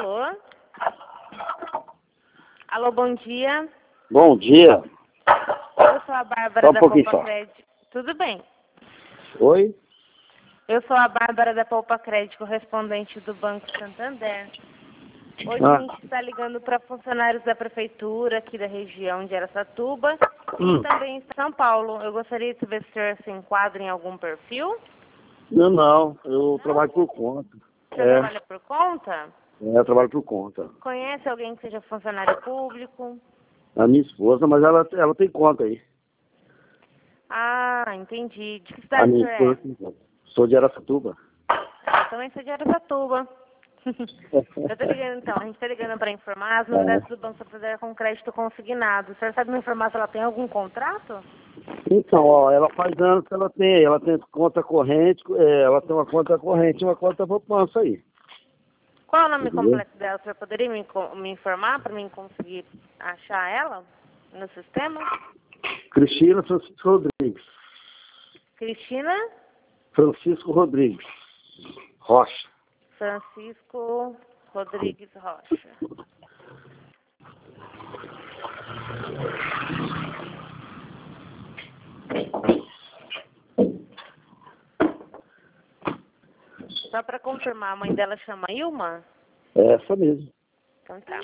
Alô? Alô, bom dia. Bom dia. Eu sou a Bárbara Só um da pouquinho Poupa só. Crédito. Tudo bem. Oi? Eu sou a Bárbara da Poupa Crédito, correspondente do Banco Santander. Hoje a gente está ligando para funcionários da prefeitura aqui da região de Araçatuba e também em São Paulo. Eu gostaria de saber se o senhor se enquadra em algum perfil. Não, eu trabalho por conta. O senhor trabalha por conta? Eu trabalho por conta. Conhece alguém que seja funcionário público? A minha esposa, mas ela tem conta aí. Ah, entendi. De que A cidade o minha senhor esposa é? tem conta. Sou de Araçatuba. Eu também sou de Araçatuba. Eu tô ligando então, a gente tá ligando para informar as novidades do Banco Santander com crédito consignado. O senhor sabe me informar se ela tem algum contrato? Então, ó, ela faz anos que ela tem conta corrente, ela tem uma conta corrente e uma conta poupança aí. Qual é o nome Entendeu? completo dela? O senhor poderia me informar para mim conseguir achar ela no sistema? Cristina Francisco Rodrigues. Cristina Francisco Rodrigues. Rocha. Francisco Rodrigues Rocha. Só para confirmar, a mãe dela chama Ilma? É essa mesmo. Então tá.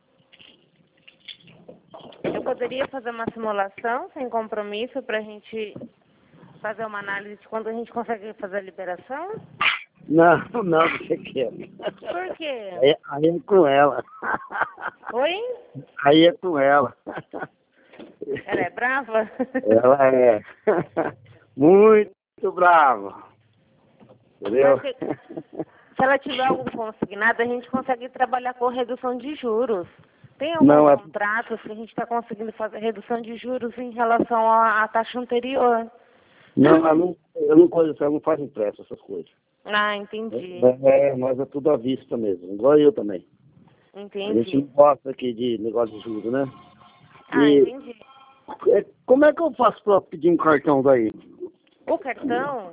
Eu poderia fazer uma simulação sem compromisso para a gente fazer uma análise de quando a gente consegue fazer a liberação? Não, você quer. Por quê? Aí é com ela. Oi? Aí é com ela. Ela é brava? Ela é muito brava. Entendeu? Mas se ela tiver algum consignado, a gente consegue trabalhar com redução de juros. Tem algum Não, contrato que a gente está conseguindo fazer redução de juros em relação à taxa anterior? eu não conheço, ela não faz impresso essas coisas. Ah, entendi. Mas é tudo à vista mesmo, igual eu também. A gente não Entendi. gosta aqui de negócio de juros, né? Ah, entendi. Como é que eu faço para pedir um cartão daí? O cartão,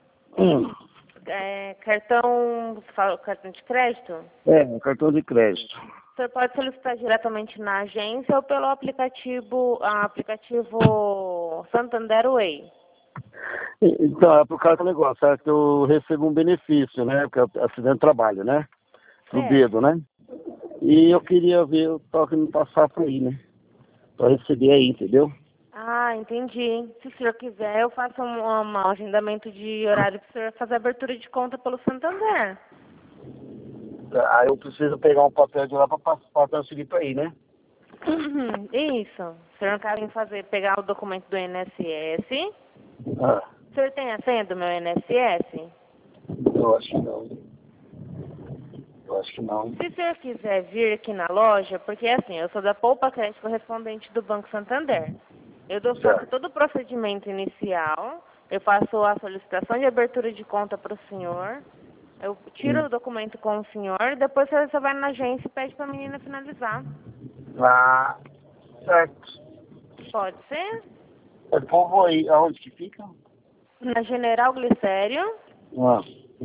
você fala cartão de crédito? Um cartão de crédito. O senhor pode solicitar diretamente na agência ou pelo aplicativo Santander Way. Então, é por causa do negócio, sabe que eu recebo um benefício, né? Porque eu acidente de trabalho, né? Do dedo, né? E eu queria ver o toque me passar por aí, né? Pra receber aí, entendeu? Ah, entendi. Se o senhor quiser, eu faço um agendamento de horário para o senhor fazer abertura de conta pelo Santander. Aí eu preciso pegar um papel de lá pra transferir pra aí, né? Isso. O senhor não quer vir pegar o documento do INSS? Ah, O senhor tem a senha do meu INSS? eu acho que não. Eu acho que não. Se o senhor quiser vir aqui na loja, porque assim, eu sou da Poupa Crédito, correspondente do Banco Santander. Faço todo o procedimento inicial, eu faço a solicitação de abertura de conta para o senhor, eu tiro o documento com o senhor, depois você vai na agência e pede para a menina finalizar. Ah, certo. Pode ser? É povo aí, aonde que fica? Na General Glicério, Ah,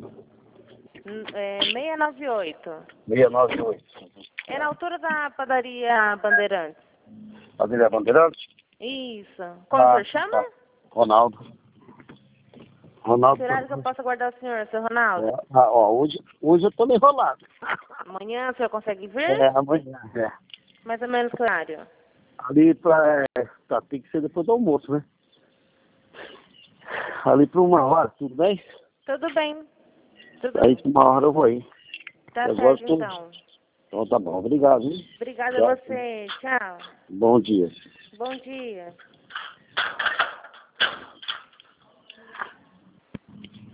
698. 698. É na altura da padaria Bandeirantes. Família Bandeirante? Isso. Como o senhor chama? Tá. Ronaldo. Que horário que eu posso aguardar o senhor, seu Ronaldo? Hoje eu tô meio enrolado. Amanhã o senhor consegue vir? Amanhã. Mais ou menos que horário? Ali tem que ser depois do almoço, né? Ali pra 1 hora, tudo bem? Tudo bem. Aí pra 1 hora eu vou aí. Tá Agora certo, então. Então tá bom, obrigado, hein? Obrigada a você. Tchau. Bom dia. Bom dia.